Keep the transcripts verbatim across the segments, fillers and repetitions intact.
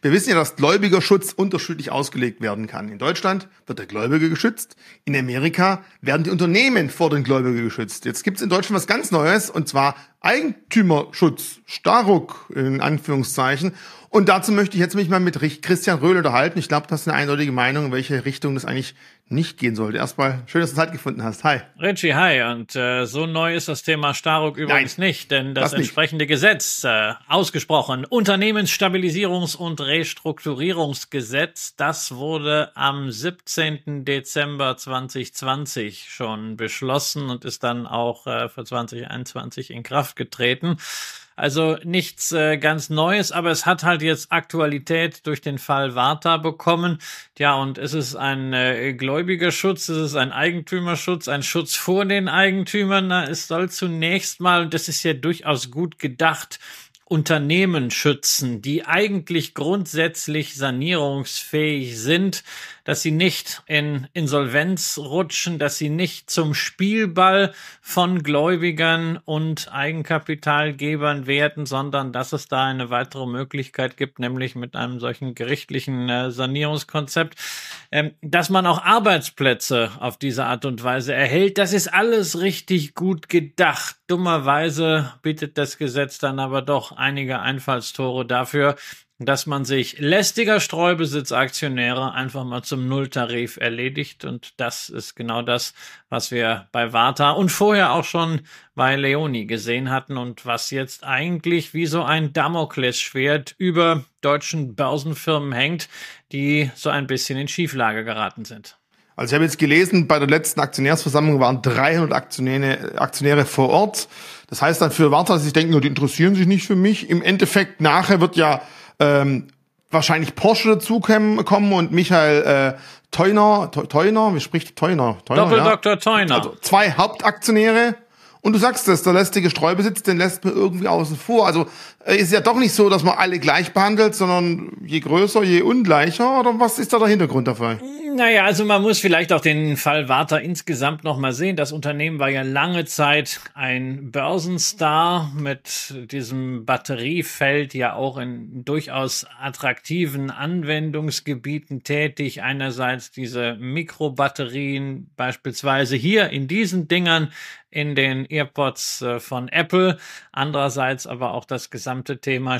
Wir wissen ja, dass Gläubigerschutz unterschiedlich ausgelegt werden kann. In Deutschland wird der Gläubiger geschützt. In Amerika werden die Unternehmen vor den Gläubigern geschützt. Jetzt gibt es in Deutschland was ganz Neues, und zwar Eigentümerschutz. Staruk in Anführungszeichen. Und dazu möchte ich jetzt mich mal mit Christian Röhl unterhalten. Ich glaube, das ist eine eindeutige Meinung, in welche Richtung das eigentlich nicht gehen sollte. Erstmal schön, dass du Zeit gefunden hast. Hi. Richie, hi. Und äh, so neu ist das Thema Staruk übrigens Nein, nicht, denn das, das entsprechende Gesetz, äh, ausgesprochen Unternehmensstabilisierungs- und Restrukturierungsgesetz, das wurde am siebzehnten Dezember zweitausendzwanzig schon beschlossen und ist dann auch äh, für zwanzig einundzwanzig in Kraft getreten. Also nichts äh, ganz Neues, aber es hat halt jetzt Aktualität durch den Fall Varta bekommen. Ja, und es ist ein äh, Gläubigerschutz, es ist ein Eigentümerschutz, ein Schutz vor den Eigentümern. Na, es soll zunächst mal, und das ist ja durchaus gut gedacht, Unternehmen schützen, die eigentlich grundsätzlich sanierungsfähig sind, dass sie nicht in Insolvenz rutschen, dass sie nicht zum Spielball von Gläubigern und Eigenkapitalgebern werden, sondern dass es da eine weitere Möglichkeit gibt, nämlich mit einem solchen gerichtlichen äh, Sanierungskonzept, ähm, dass man auch Arbeitsplätze auf diese Art und Weise erhält. Das ist alles richtig gut gedacht. Dummerweise bietet das Gesetz dann aber doch einige Einfallstore dafür, dass man sich lästiger Streubesitzaktionäre einfach mal zum Nulltarif erledigt. Und das ist genau das, was wir bei Varta und vorher auch schon bei Leoni gesehen hatten und was jetzt eigentlich wie so ein Damoklesschwert über deutschen Börsenfirmen hängt, die so ein bisschen in Schieflage geraten sind. Also ich habe jetzt gelesen, bei der letzten Aktionärsversammlung waren dreihundert Aktionäre, Aktionäre vor Ort. Das heißt dann für Varta, dass sie denken, die interessieren sich nicht für mich. Im Endeffekt nachher wird ja ähm, wahrscheinlich Porsche dazukommen kommen und Michael äh, Theuner, Theuner, wie spricht Theuner? Theuner Doppel-Doktor ja. Theuner. Also zwei Hauptaktionäre. Und du sagst es, der lästige Streubesitz, den lässt man irgendwie außen vor. Also äh, ist ja doch nicht so, dass man alle gleich behandelt, sondern je größer, je ungleicher. Oder was ist da der Hintergrund dafür? Naja, also man muss vielleicht auch den Fall Varta insgesamt noch mal sehen. Das Unternehmen war ja lange Zeit ein Börsenstar mit diesem Batteriefeld, ja auch in durchaus attraktiven Anwendungsgebieten tätig. Einerseits diese Mikrobatterien, beispielsweise hier in diesen Dingern in den AirPods äh, von Apple. Andererseits aber auch das gesamte Thema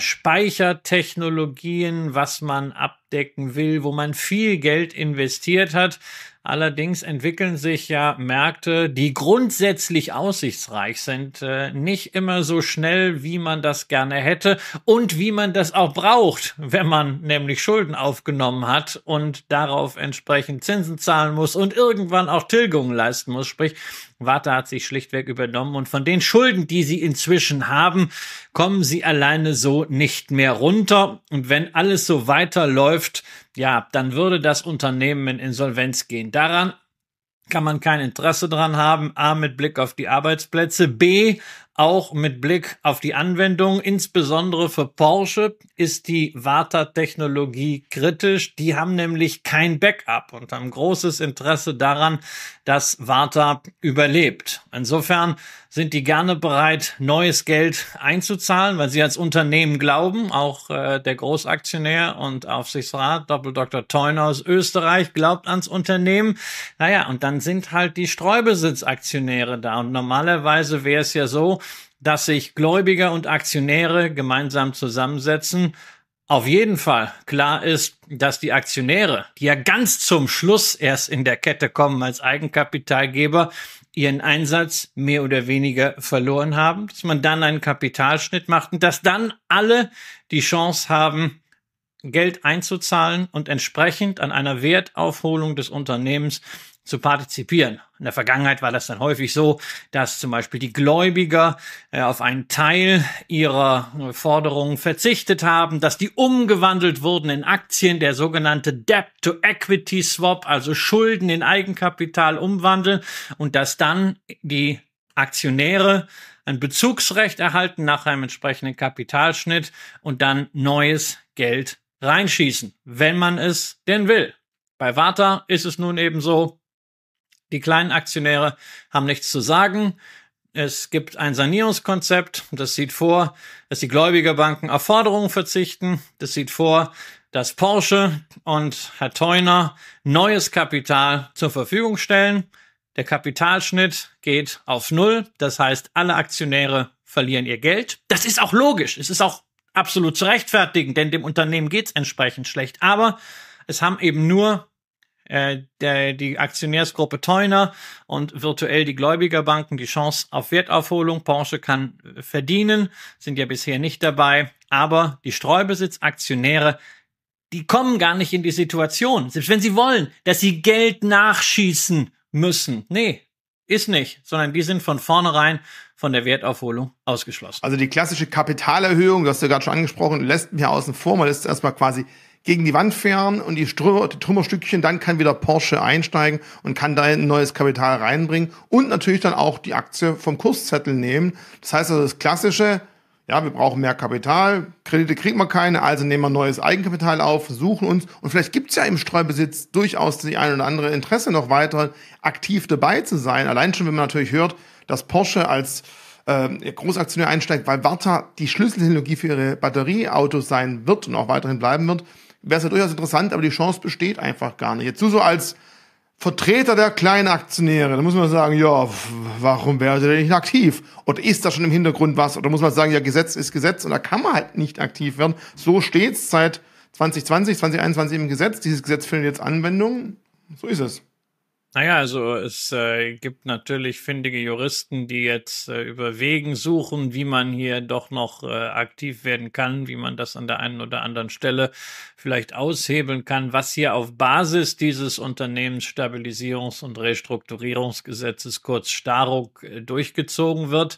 Speichertechnologien, was man abdecken will, wo man viel Geld investiert hat. Allerdings entwickeln sich ja Märkte, die grundsätzlich aussichtsreich sind, äh, nicht immer so schnell, wie man das gerne hätte und wie man das auch braucht, wenn man nämlich Schulden aufgenommen hat und darauf entsprechend Zinsen zahlen muss und irgendwann auch Tilgungen leisten muss. Sprich, Varta hat sich schlichtweg übernommen und von den Schulden, die sie inzwischen haben, kommen sie alleine so nicht mehr runter. Und wenn alles so weiterläuft, ja, dann würde das Unternehmen in Insolvenz gehen. Daran kann man kein Interesse dran haben. A, mit Blick auf die Arbeitsplätze. B, auch mit Blick auf die Anwendung. Insbesondere für Porsche ist die Varta-Technologie kritisch. Die haben nämlich kein Backup und haben großes Interesse daran, dass Varta überlebt. Insofern sind die gerne bereit, neues Geld einzuzahlen, weil sie als Unternehmen glauben. Auch äh, der Großaktionär und Aufsichtsrat, Doppel-Doktor Theuner aus Österreich, glaubt ans Unternehmen. Naja, und dann sind halt die Streubesitzaktionäre da. Und normalerweise wäre es ja so, dass sich Gläubiger und Aktionäre gemeinsam zusammensetzen. Auf jeden Fall klar ist, dass die Aktionäre, die ja ganz zum Schluss erst in der Kette kommen als Eigenkapitalgeber, ihren Einsatz mehr oder weniger verloren haben, dass man dann einen Kapitalschnitt macht und dass dann alle die Chance haben, Geld einzuzahlen und entsprechend an einer Wertaufholung des Unternehmens zu partizipieren. In der Vergangenheit war das dann häufig so, dass zum Beispiel die Gläubiger äh, auf einen Teil ihrer äh, Forderungen verzichtet haben, dass die umgewandelt wurden in Aktien, der sogenannte Debt-to-Equity-Swap, also Schulden in Eigenkapital umwandeln und dass dann die Aktionäre ein Bezugsrecht erhalten nach einem entsprechenden Kapitalschnitt und dann neues Geld reinschießen, wenn man es denn will. Bei Varta ist es nun eben so, die kleinen Aktionäre haben nichts zu sagen. Es gibt ein Sanierungskonzept, das sieht vor, dass die Gläubigerbanken auf Forderungen verzichten. Das sieht vor, dass Porsche und Herr Theuner neues Kapital zur Verfügung stellen. Der Kapitalschnitt geht auf Null. Das heißt, alle Aktionäre verlieren ihr Geld. Das ist auch logisch. Es ist auch absolut zu rechtfertigen, denn dem Unternehmen geht's entsprechend schlecht. Aber es haben eben nur äh, der, die Aktionärsgruppe Theuner und virtuell die Gläubigerbanken die Chance auf Wertaufholung. Porsche kann verdienen, sind ja bisher nicht dabei. Aber die Streubesitzaktionäre, die kommen gar nicht in die Situation, selbst wenn sie wollen, dass sie Geld nachschießen müssen. Nee, ist nicht, sondern die sind von vornherein von der Wertaufholung ausgeschlossen. Also die klassische Kapitalerhöhung, das hast du ja gerade schon angesprochen, lässt mich außen vor. Man lässt erstmal quasi gegen die Wand fahren und die, Strö- die Trümmerstückchen, dann kann wieder Porsche einsteigen und kann da ein neues Kapital reinbringen und natürlich dann auch die Aktie vom Kurszettel nehmen. Das heißt also das klassische, ja, wir brauchen mehr Kapital, Kredite kriegen wir keine, also nehmen wir neues Eigenkapital auf, suchen uns und vielleicht gibt's ja im Streubesitz durchaus die ein oder andere Interesse, noch weiter aktiv dabei zu sein. Allein schon, wenn man natürlich hört, dass Porsche als äh, Großaktionär einsteigt, weil Varta die Schlüsseltechnologie für ihre Batterieautos sein wird und auch weiterhin bleiben wird, wäre es ja durchaus interessant, aber die Chance besteht einfach gar nicht. Jetzt du so als Vertreter der kleinen Aktionäre, da muss man sagen, ja, warum wäre der denn nicht aktiv? Oder ist da schon im Hintergrund was? Oder muss man sagen, ja, Gesetz ist Gesetz und da kann man halt nicht aktiv werden. So steht's seit zwanzig zwanzig, zwanzig einundzwanzig im Gesetz. Dieses Gesetz findet jetzt Anwendung. So ist es. Naja, also es äh, gibt natürlich findige Juristen, die jetzt äh, überlegen, suchen, wie man hier doch noch äh, aktiv werden kann, wie man das an der einen oder anderen Stelle vielleicht aushebeln kann, was hier auf Basis dieses Unternehmensstabilisierungs- und Restrukturierungsgesetzes, kurz STARUG, äh, durchgezogen wird.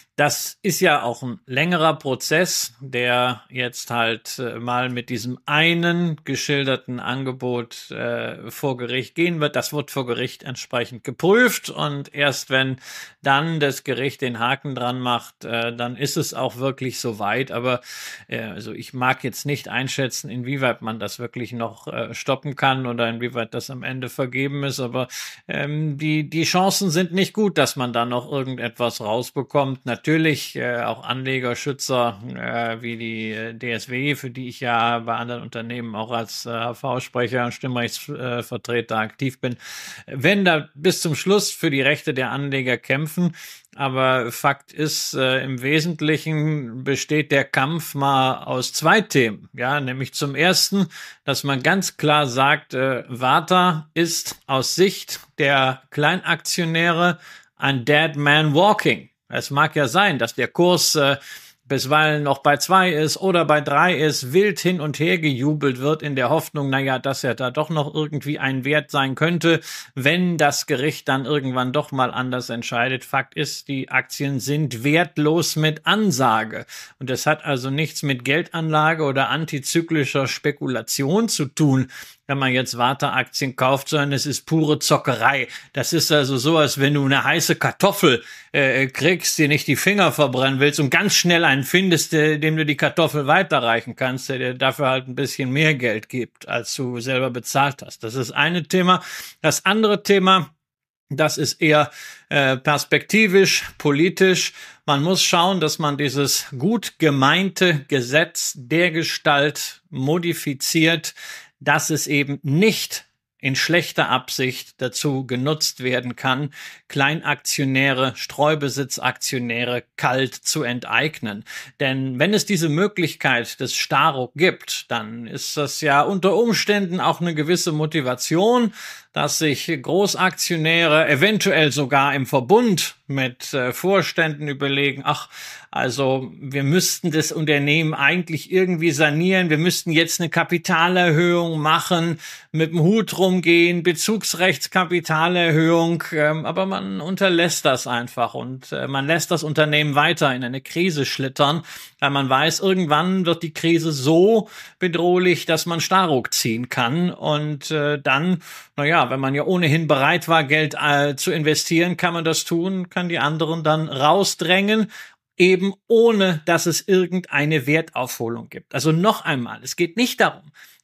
Das ist ja auch ein längerer Prozess, der jetzt halt äh, mal mit diesem einen geschilderten Angebot äh, vor Gericht gehen wird. Das wird vor Gericht entsprechend geprüft und erst wenn dann das Gericht den Haken dran macht, äh, dann ist es auch wirklich soweit. Aber äh, also ich mag jetzt nicht einschätzen, inwieweit man das wirklich noch äh, stoppen kann oder inwieweit das am Ende vergeben ist. Aber ähm, die die Chancen sind nicht gut, dass man da noch irgendetwas rausbekommt. Natürlich Natürlich äh, auch Anlegerschützer äh, wie die äh, D S W, für die ich ja bei anderen Unternehmen auch als äh, H V-Sprecher und Stimmrechtsvertreter äh, aktiv bin, werden da bis zum Schluss für die Rechte der Anleger kämpfen. Aber Fakt ist, äh, im Wesentlichen besteht der Kampf mal aus zwei Themen. Ja, nämlich zum ersten, dass man ganz klar sagt, äh, Varta ist aus Sicht der Kleinaktionäre ein Dead Man Walking. Es mag ja sein, dass der Kurs äh, bisweilen noch bei zwei ist oder bei drei ist, wild hin und her gejubelt wird in der Hoffnung, naja, dass er da doch noch irgendwie ein Wert sein könnte, wenn das Gericht dann irgendwann doch mal anders entscheidet. Fakt ist, die Aktien sind wertlos mit Ansage. Und das hat also nichts mit Geldanlage oder antizyklischer Spekulation zu tun, wenn man jetzt Varta-Aktien kauft, sondern es ist pure Zockerei. Das ist also so, als wenn du eine heiße Kartoffel äh, kriegst, dir nicht die Finger verbrennen willst und ganz schnell einen findest, äh, dem du die Kartoffel weiterreichen kannst, der dir dafür halt ein bisschen mehr Geld gibt, als du selber bezahlt hast. Das ist eine Thema. Das andere Thema, das ist eher äh, perspektivisch, politisch. Man muss schauen, dass man dieses gut gemeinte Gesetz dergestalt modifiziert, dass es eben nicht in schlechter Absicht dazu genutzt werden kann, Kleinaktionäre, Streubesitzaktionäre kalt zu enteignen. Denn wenn es diese Möglichkeit des STARUG gibt, dann ist das ja unter Umständen auch eine gewisse Motivation, dass sich Großaktionäre eventuell sogar im Verbund mit äh, Vorständen überlegen, ach, also wir müssten das Unternehmen eigentlich irgendwie sanieren, wir müssten jetzt eine Kapitalerhöhung machen, mit dem Hut rumgehen, Bezugsrechtskapitalerhöhung, ähm, aber man unterlässt das einfach und äh, man lässt das Unternehmen weiter in eine Krise schlittern, weil man weiß, irgendwann wird die Krise so bedrohlich, dass man STARUG ziehen kann und äh, dann, naja, wenn man ja ohnehin bereit war, Geld äh, zu investieren, kann man das tun, kann die anderen dann rausdrängen, eben ohne, dass es irgendeine Wertaufholung gibt. Also noch einmal, es geht nicht darum,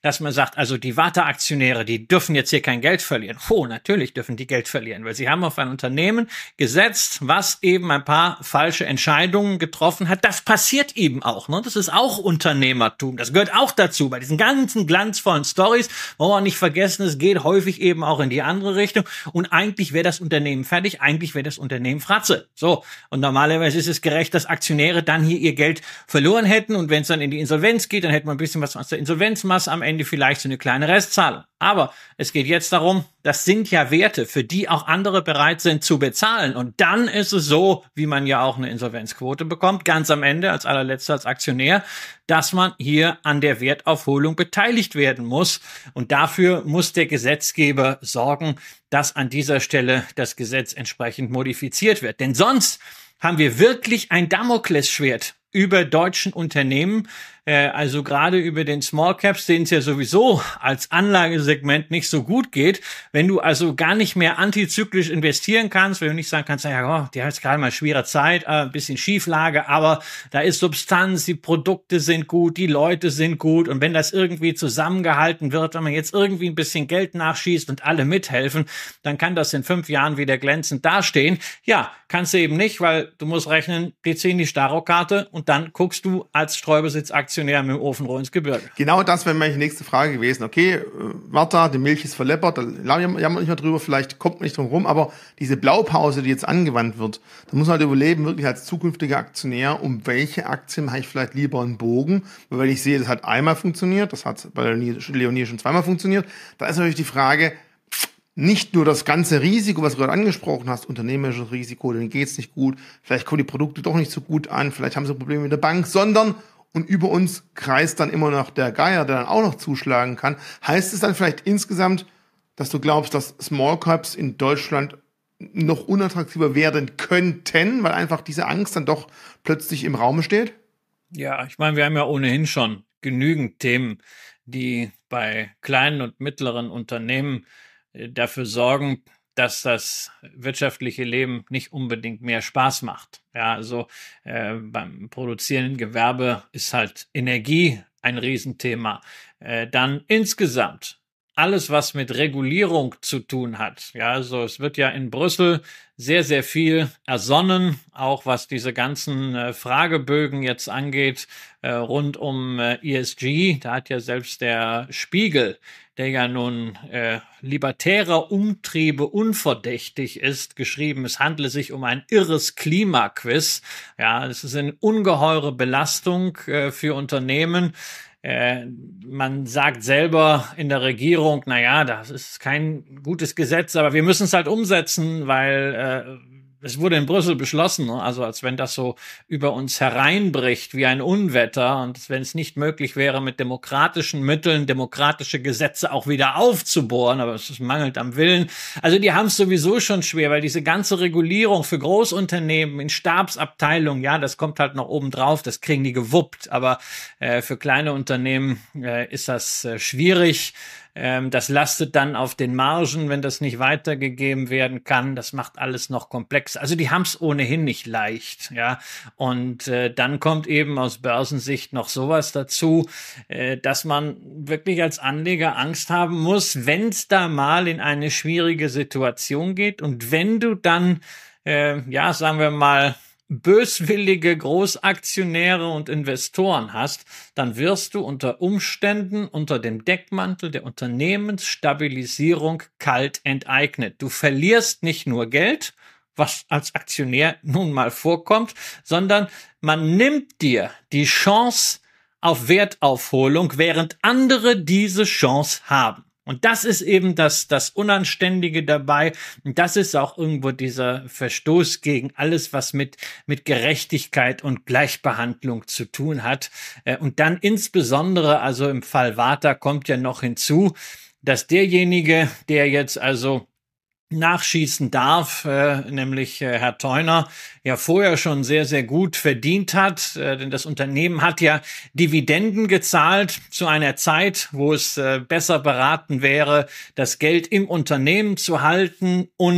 dass man sagt, also die Warta-Aktionäre, die dürfen jetzt hier kein Geld verlieren. Oh, natürlich dürfen die Geld verlieren, weil sie haben auf ein Unternehmen gesetzt, was eben ein paar falsche Entscheidungen getroffen hat. Das passiert eben auch, ne? Das ist auch Unternehmertum. Das gehört auch dazu. Bei diesen ganzen glanzvollen Stories, wollen wir nicht vergessen, es geht häufig eben auch in die andere Richtung. Und eigentlich wäre das Unternehmen fertig, eigentlich wäre das Unternehmen Fratze. So. Und normalerweise ist es gerecht, dass Aktionäre dann hier ihr Geld verloren hätten. Und wenn es dann in die Insolvenz geht, dann hätte man ein bisschen was aus der Insolvenzmasse, am Ende vielleicht so eine kleine Restzahlung. Aber es geht jetzt darum, das sind ja Werte, für die auch andere bereit sind zu bezahlen. Und dann ist es so, wie man ja auch eine Insolvenzquote bekommt, ganz am Ende als allerletzter als Aktionär, dass man hier an der Wertaufholung beteiligt werden muss. Und dafür muss der Gesetzgeber sorgen, dass an dieser Stelle das Gesetz entsprechend modifiziert wird. Denn sonst haben wir wirklich ein Damoklesschwert über deutschen Unternehmen, äh, also gerade über den Small Caps, denen es ja sowieso als Anlagesegment nicht so gut geht. Wenn du also gar nicht mehr antizyklisch investieren kannst, wenn du nicht sagen kannst, ja, oh, die hat jetzt gerade mal schwere Zeit, äh, ein bisschen Schieflage, aber da ist Substanz, die Produkte sind gut, die Leute sind gut, und wenn das irgendwie zusammengehalten wird, wenn man jetzt irgendwie ein bisschen Geld nachschießt und alle mithelfen, dann kann das in fünf Jahren wieder glänzend dastehen. Ja, kannst du eben nicht, weil du musst rechnen, die ziehen die Starokarte und dann guckst du als Streubesitzaktionär mit dem Ofenrohr ins Gebirge. Genau das wäre meine nächste Frage gewesen. Okay, Warta, die Milch ist verleppert, da jammern wir nicht mehr drüber, vielleicht kommt man nicht drum rum, aber diese Blaupause, die jetzt angewandt wird, da muss man halt überleben, wirklich als zukünftiger Aktionär, um welche Aktien habe ich vielleicht lieber einen Bogen, weil wenn ich sehe, das hat einmal funktioniert, das hat bei der Leonie schon zweimal funktioniert, da ist natürlich die Frage, nicht nur das ganze Risiko, was du gerade angesprochen hast, unternehmerisches Risiko, denen geht's nicht gut, vielleicht kommen die Produkte doch nicht so gut an, vielleicht haben sie Probleme mit der Bank, sondern, und über uns kreist dann immer noch der Geier, der dann auch noch zuschlagen kann. Heißt es dann vielleicht insgesamt, dass du glaubst, dass Small Caps in Deutschland noch unattraktiver werden könnten, weil einfach diese Angst dann doch plötzlich im Raum steht? Ja, ich meine, wir haben ja ohnehin schon genügend Themen, die bei kleinen und mittleren Unternehmen dafür sorgen, dass das wirtschaftliche Leben nicht unbedingt mehr Spaß macht. Ja, also äh, beim produzierenden Gewerbe ist halt Energie ein Riesenthema. Äh, dann insgesamt alles, was mit Regulierung zu tun hat. Ja, also es wird ja in Brüssel sehr, sehr viel ersonnen, auch was diese ganzen äh, Fragebögen jetzt angeht, äh, rund um äh, E S G. Da hat ja selbst der Spiegel, der ja nun äh, libertärer Umtriebe unverdächtig ist, geschrieben, es handle sich um ein irres Klimaquiz. Ja, es ist eine ungeheure Belastung äh, für Unternehmen. Äh, man sagt selber in der Regierung, na ja, das ist kein gutes Gesetz, aber wir müssen es halt umsetzen, weil äh, es wurde in Brüssel beschlossen, ne? Also als wenn das so über uns hereinbricht wie ein Unwetter, und wenn es nicht möglich wäre, mit demokratischen Mitteln demokratische Gesetze auch wieder aufzubohren, aber es mangelt am Willen. Also die haben es sowieso schon schwer, weil diese ganze Regulierung für Großunternehmen in Stabsabteilungen, ja, das kommt halt noch oben drauf, das kriegen die gewuppt, aber äh, für kleine Unternehmen äh, ist das äh, schwierig. Das lastet dann auf den Margen, wenn das nicht weitergegeben werden kann. Das macht alles noch komplexer. Also die haben es ohnehin nicht leicht, ja. Und äh, dann kommt eben aus Börsensicht noch sowas dazu, äh, dass man wirklich als Anleger Angst haben muss, wenn es da mal in eine schwierige Situation geht und wenn du dann, äh, ja, sagen wir mal, böswillige Großaktionäre und Investoren hast, dann wirst du unter Umständen unter dem Deckmantel der Unternehmensstabilisierung kalt enteignet. Du verlierst nicht nur Geld, was als Aktionär nun mal vorkommt, sondern man nimmt dir die Chance auf Wertaufholung, während andere diese Chance haben. Und das ist eben das, das Unanständige dabei. Und das ist auch irgendwo dieser Verstoß gegen alles, was mit, mit Gerechtigkeit und Gleichbehandlung zu tun hat. Und dann insbesondere, also im Fall Warta kommt ja noch hinzu, dass derjenige, der jetzt also nachschießen darf, äh, nämlich äh, Herr Theuner, ja vorher schon sehr, sehr gut verdient hat, äh, denn das Unternehmen hat ja Dividenden gezahlt zu einer Zeit, wo es äh, besser beraten wäre, das Geld im Unternehmen zu halten und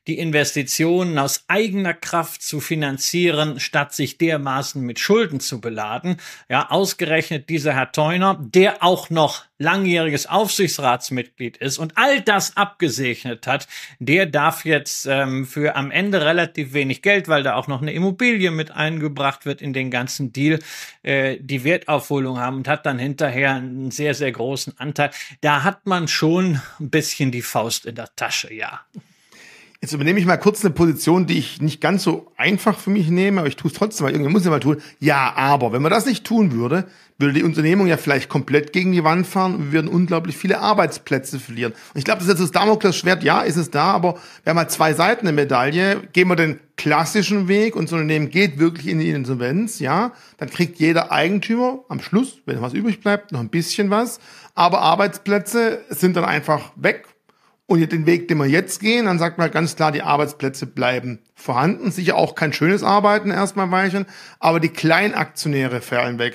die Investitionen aus eigener Kraft zu finanzieren, statt sich dermaßen mit Schulden zu beladen. Ja, ausgerechnet dieser Herr Theuner, der auch noch langjähriges Aufsichtsratsmitglied ist und all das abgesegnet hat, der darf jetzt ähm, für am Ende relativ wenig Geld, weil da auch noch eine Immobilie mit eingebracht wird in den ganzen Deal, äh, die Wertaufholung haben und hat dann hinterher einen sehr, sehr großen Anteil. Da hat man schon ein bisschen die Faust in der Tasche, ja. Jetzt übernehme ich mal kurz eine Position, die ich nicht ganz so einfach für mich nehme, aber ich tue es trotzdem, weil irgendwie muss ich mal tun. Ja, aber wenn man das nicht tun würde, würde die Unternehmung ja vielleicht komplett gegen die Wand fahren und wir würden unglaublich viele Arbeitsplätze verlieren. Und ich glaube, das ist jetzt das Damoklesschwert, ja, ist es da, aber wir haben halt zwei Seiten der Medaille. Gehen wir den klassischen Weg und so ein Unternehmen geht wirklich in die Insolvenz, ja, dann kriegt jeder Eigentümer am Schluss, wenn was übrig bleibt, noch ein bisschen was, aber Arbeitsplätze sind dann einfach weg. Und den Weg, den wir jetzt gehen, dann sagt man halt ganz klar, die Arbeitsplätze bleiben vorhanden. Sicher auch kein schönes Arbeiten erstmal weichen, aber die Kleinaktionäre fallen weg.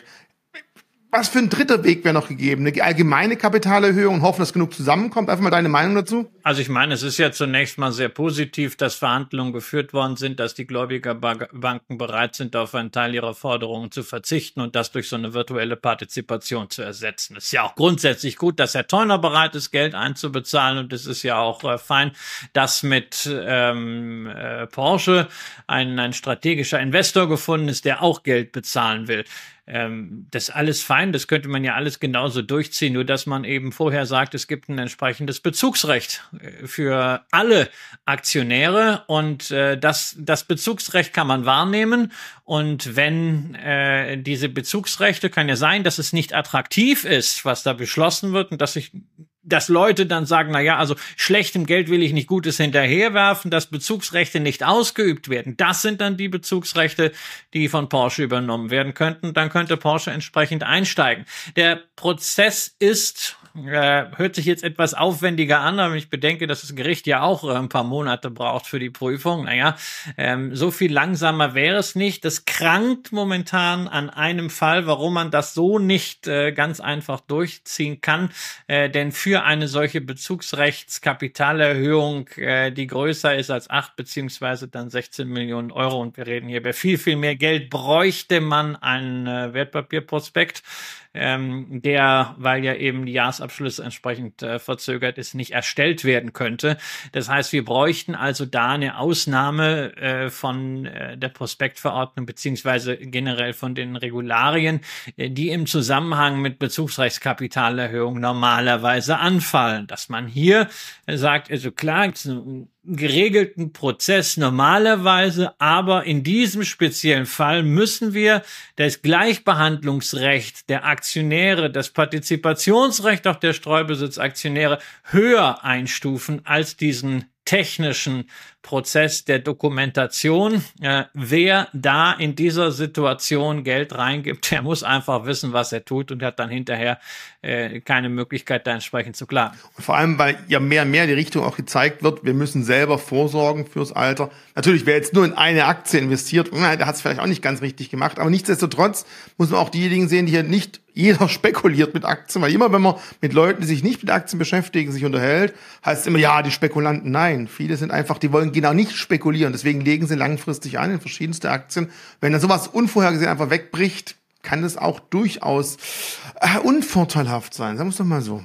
Was für ein dritter Weg wäre noch gegeben? Eine allgemeine Kapitalerhöhung und hoffen, dass genug zusammenkommt? Einfach mal deine Meinung dazu? Also ich meine, es ist ja zunächst mal sehr positiv, dass Verhandlungen geführt worden sind, dass die Gläubigerbanken bereit sind, auf einen Teil ihrer Forderungen zu verzichten und das durch so eine virtuelle Partizipation zu ersetzen. Es ist ja auch grundsätzlich gut, dass Herr Theuner bereit ist, Geld einzubezahlen und es ist ja auch äh, fein, dass mit ähm, äh, Porsche ein, ein strategischer Investor gefunden ist, der auch Geld bezahlen will. Ähm, das ist alles fein, das könnte man ja alles genauso durchziehen, nur dass man eben vorher sagt, es gibt ein entsprechendes Bezugsrecht für alle Aktionäre und äh, das, das Bezugsrecht kann man wahrnehmen und wenn äh, diese Bezugsrechte, kann ja sein, dass es nicht attraktiv ist, was da beschlossen wird und dass sich dass Leute dann sagen, na ja, also schlechtem Geld will ich nicht Gutes hinterherwerfen, dass Bezugsrechte nicht ausgeübt werden. Das sind dann die Bezugsrechte, die von Porsche übernommen werden könnten. Dann könnte Porsche entsprechend einsteigen. Der Prozess ist, äh, hört sich jetzt etwas aufwendiger an, aber ich bedenke, dass das Gericht ja auch äh, ein paar Monate braucht für die Prüfung. Naja, ähm, so viel langsamer wäre es nicht. Das krankt momentan an einem Fall, warum man das so nicht äh, ganz einfach durchziehen kann, äh, denn für eine solche Bezugsrechtskapitalerhöhung, äh, die größer ist als acht beziehungsweise dann sechzehn Millionen Euro und wir reden hier über viel, viel mehr Geld, bräuchte man einen äh, Wertpapierprospekt, ähm, der, weil ja eben die Jahresabschlüsse entsprechend äh, verzögert ist, nicht erstellt werden könnte. Das heißt, wir bräuchten also da eine Ausnahme äh, von äh, der Prospektverordnung beziehungsweise generell von den Regularien, äh, die im Zusammenhang mit Bezugsrechtskapitalerhöhung normalerweise anfallen. Dass man hier äh, sagt, also klar, es ist ein geregelten Prozess normalerweise, aber in diesem speziellen Fall müssen wir das Gleichbehandlungsrecht der Aktionäre, das Partizipationsrecht auch der Streubesitzaktionäre höher einstufen als diesen technischen Prozess der Dokumentation. Äh, wer da in dieser Situation Geld reingibt, der muss einfach wissen, was er tut und hat dann hinterher äh, keine Möglichkeit, da entsprechend zu klagen. Und vor allem, weil ja mehr und mehr die Richtung auch gezeigt wird, wir müssen selber vorsorgen fürs Alter. Natürlich, wer jetzt nur in eine Aktie investiert, der hat es vielleicht auch nicht ganz richtig gemacht, aber nichtsdestotrotz muss man auch diejenigen sehen, die hier nicht jeder spekuliert mit Aktien, weil immer, wenn man mit Leuten, die sich nicht mit Aktien beschäftigen, sich unterhält, heißt es immer, ja, die Spekulanten, nein. Viele sind einfach, die wollen genau nicht spekulieren, deswegen legen sie langfristig an in verschiedenste Aktien. Wenn dann sowas unvorhergesehen einfach wegbricht, kann das auch durchaus äh, unvorteilhaft sein, sagen wir es doch mal so.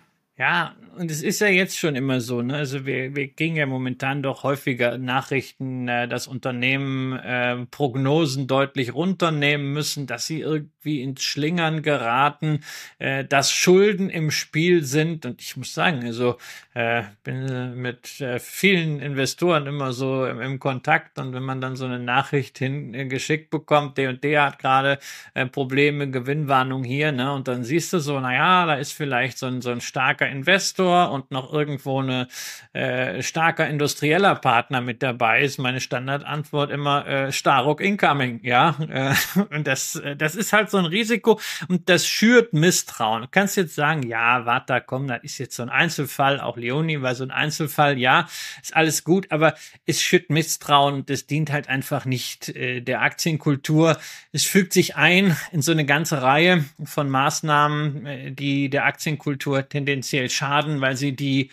Ja, und es ist ja jetzt schon immer so, ne? Also wir, wir kriegen ja momentan doch häufiger Nachrichten, äh, dass Unternehmen äh, Prognosen deutlich runternehmen müssen, dass sie irgendwie ins Schlingern geraten, äh, dass Schulden im Spiel sind. Und ich muss sagen, also äh, bin äh, mit äh, vielen Investoren immer so im, im Kontakt und wenn man dann so eine Nachricht hingeschickt äh, bekommt, der und der hat gerade äh, Probleme, Gewinnwarnung hier, ne? Und dann siehst du so, naja, da ist vielleicht so ein, so ein starker Investor und noch irgendwo eine äh, starker industrieller Partner mit dabei ist, meine Standardantwort immer äh, Staruk incoming, ja, äh, und das das ist halt so ein Risiko und das schürt Misstrauen. Du kannst jetzt sagen, ja, warte, komm, das ist jetzt so ein Einzelfall, auch Leoni war so ein Einzelfall, ja, ist alles gut, aber es schürt Misstrauen und das dient halt einfach nicht äh, der Aktienkultur. Es fügt sich ein in so eine ganze Reihe von Maßnahmen, äh, die der Aktienkultur tendenziell schaden, weil sie die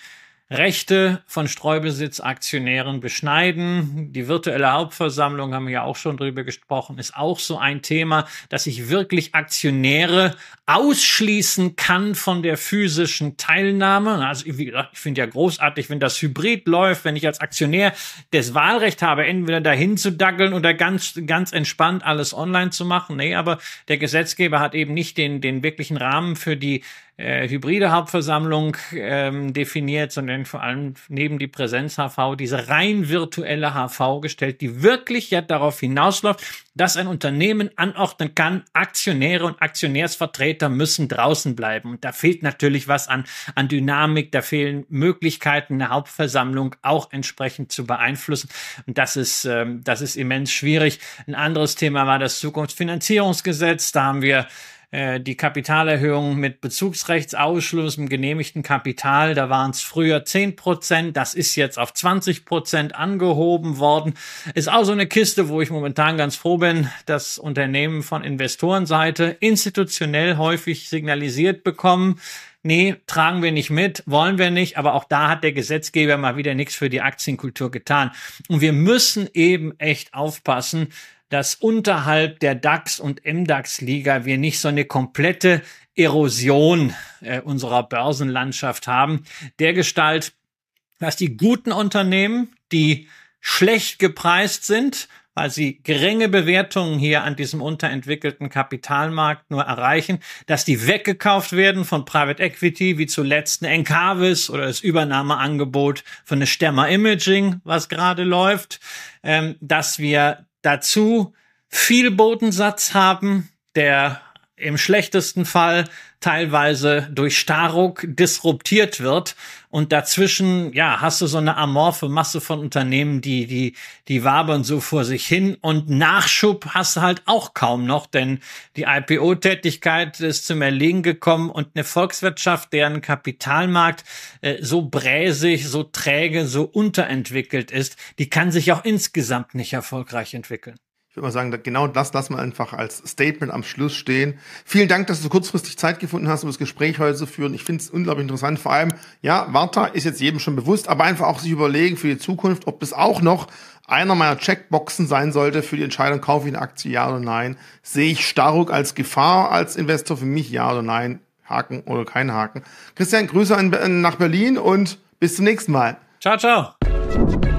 Rechte von Streubesitzaktionären beschneiden. Die virtuelle Hauptversammlung, haben wir ja auch schon drüber gesprochen, ist auch so ein Thema, dass ich wirklich Aktionäre ausschließen kann von der physischen Teilnahme. Also wie gesagt, ich finde ja großartig, wenn das Hybrid läuft, wenn ich als Aktionär das Wahlrecht habe, entweder dahin zu dackeln oder ganz ganz entspannt alles online zu machen. Nee, aber der Gesetzgeber hat eben nicht den den wirklichen Rahmen für die äh, hybride Hauptversammlung ähm, definiert, sondern vor allem neben die Präsenz-H V diese rein virtuelle H V gestellt, die wirklich ja darauf hinausläuft, dass ein Unternehmen anordnen kann, Aktionäre und Aktionärsvertreter müssen draußen bleiben. Und da fehlt natürlich was an, an Dynamik, da fehlen Möglichkeiten, eine Hauptversammlung auch entsprechend zu beeinflussen. Und das ist, ähm, das ist immens schwierig. Ein anderes Thema war das Zukunftsfinanzierungsgesetz. Da haben wir die Kapitalerhöhung mit Bezugsrechtsausschluss im genehmigten Kapital, da waren es früher zehn Prozent, das ist jetzt auf zwanzig Prozent angehoben worden. Ist auch so eine Kiste, wo ich momentan ganz froh bin, dass Unternehmen von Investorenseite institutionell häufig signalisiert bekommen, nee, tragen wir nicht mit, wollen wir nicht, aber auch da hat der Gesetzgeber mal wieder nichts für die Aktienkultur getan. Und wir müssen eben echt aufpassen, dass unterhalb der DAX- und M DAX-Liga wir nicht so eine komplette Erosion äh, unserer Börsenlandschaft haben, dergestalt, dass die guten Unternehmen, die schlecht gepreist sind, weil sie geringe Bewertungen hier an diesem unterentwickelten Kapitalmarkt nur erreichen, dass die weggekauft werden von Private Equity, wie zuletzt eine Encavis oder das Übernahmeangebot von der Stemmer Imaging, was gerade läuft, ähm, dass wir dazu viel Bodensatz haben, der im schlechtesten Fall teilweise durch Starruck disruptiert wird. Und dazwischen, ja, hast du so eine amorphe Masse von Unternehmen, die, die, die wabern so vor sich hin. Und Nachschub hast du halt auch kaum noch, denn die I P O-Tätigkeit ist zum Erliegen gekommen und eine Volkswirtschaft, deren Kapitalmarkt äh, so bräsig, so träge, so unterentwickelt ist, die kann sich auch insgesamt nicht erfolgreich entwickeln. Ich würde mal sagen, genau das lassen wir einfach als Statement am Schluss stehen. Vielen Dank, dass du kurzfristig Zeit gefunden hast, um das Gespräch heute zu führen. Ich finde es unglaublich interessant. Vor allem, ja, Warta ist jetzt jedem schon bewusst, aber einfach auch sich überlegen für die Zukunft, ob das auch noch einer meiner Checkboxen sein sollte für die Entscheidung, kaufe ich eine Aktie, ja oder nein. Sehe ich Starruck als Gefahr als Investor für mich, ja oder nein? Haken oder kein Haken. Christian, Grüße an, nach Berlin und bis zum nächsten Mal. Ciao, ciao.